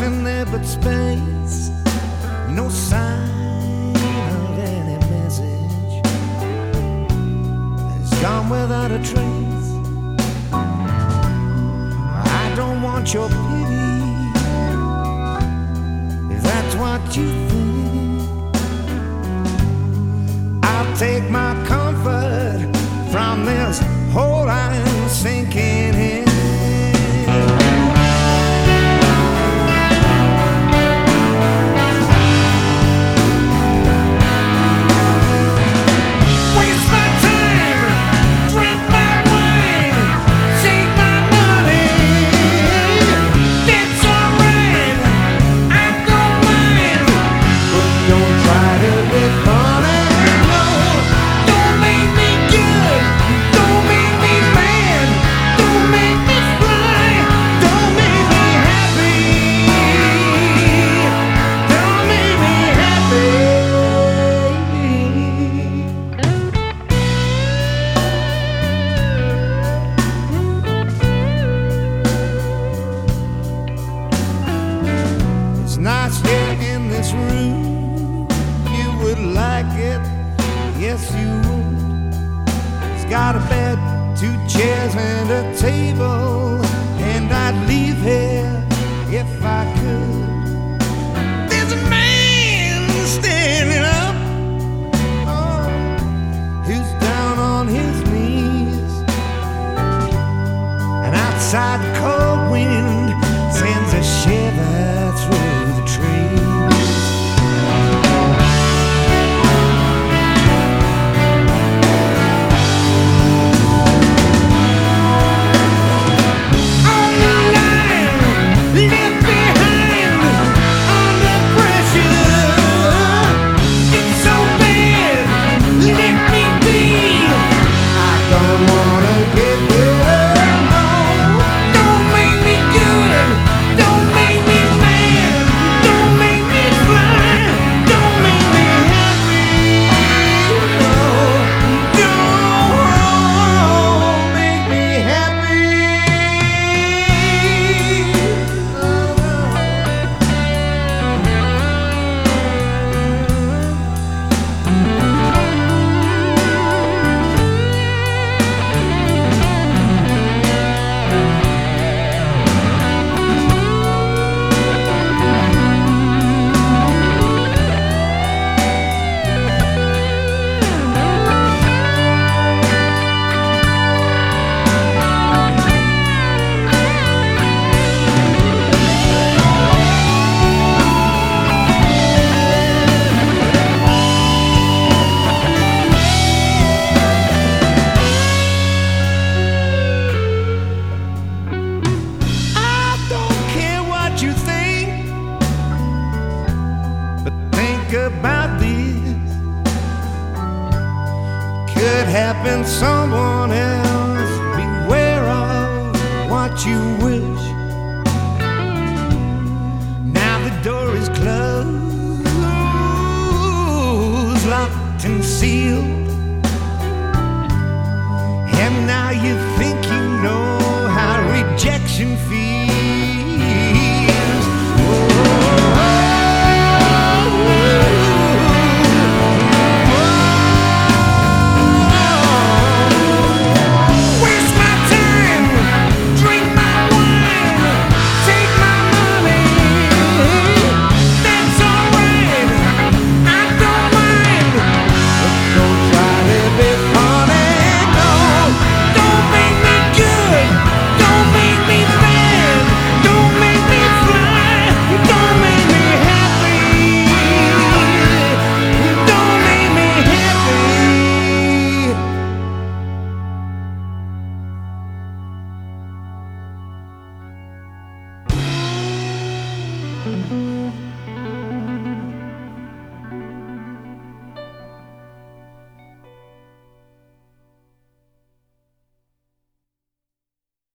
nothing there but space. No sign of any message. It's gone without a trace. I don't want your pity, if that's what you think. I'll take my comfort from this hole I'm sinking in. It's nice here in this room. You would like it, yes you would. It's got a bed, 2 chairs and a table, and I'd leave here if I could. There's a man standing up, oh, who's down on his knees, and outside the cold wind sends a shiver through the trees. On the line, left behind, under pressure. It's so bad, let me be. I don't wanna get better, no. Don't make me good, don't make me mad, don't make me fly, don't make me happy, no. Don't make me happy. I don't care what you think, but think about this. Could happen someone else. Beware of what you wish. Now the door is closed, locked and sealed, and now you think you know how rejection feels. Waste my time, drink my wine, take my money. That's alright, I don't mind. But don't try to be funny, no. Don't make me good, don't make me bad, don't make me fly, don't make me happy, don't make me happy.